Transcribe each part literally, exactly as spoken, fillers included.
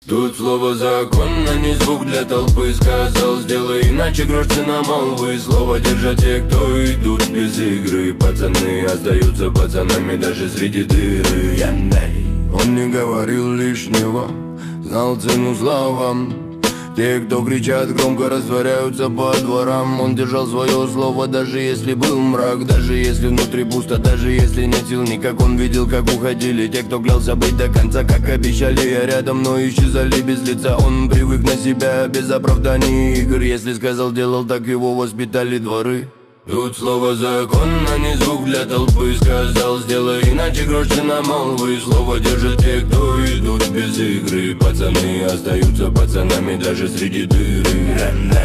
Тут слово закон, а не звук для толпы. Сказал, сделай иначе, грош цена молвы. Слово держат те, кто идут без игры. Пацаны остаются пацанами даже среди дыры. Он не говорил лишнего, знал цену словам. Те, кто кричат громко, растворяются по дворам. Он держал свое слово, даже если был мрак, даже если внутри пусто, даже если нет сил никак. Он видел, как уходили те, кто клялся быть до конца, как обещали, я рядом, но исчезали без лица. Он привык на себя без оправданий игр. Если сказал, делал, так его воспитали дворы. Тут слово закон, а не звук для толпы. Сказал, сделай иначе, грош цена молвы. Слово держат те, кто идут без игры. Пацаны остаются пацанами даже среди дыры.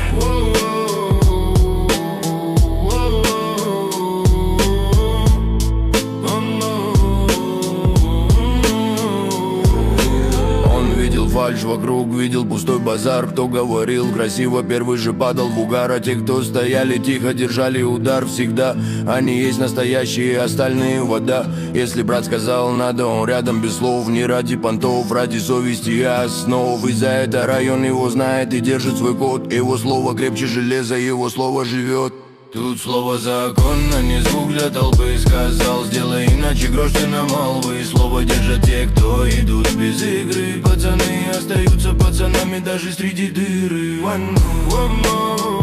Фальшь вокруг, видел пустой базар. Кто говорил красиво, первый же падал в угар. А те, кто стояли тихо, держали удар всегда. Они есть настоящие, остальные вода. Если брат сказал надо, он рядом без слов. Не ради понтов, ради совести и основ. И за это район его знает и держит свой код. Его слово крепче железа, его слово живет. Тут слово закон, а не звук для толпы. Сказал, сделай иначе, грош цена молвы. Слово держат те, кто идут без игры. Пацаны остаются пацанами даже среди дыры. One, one, one.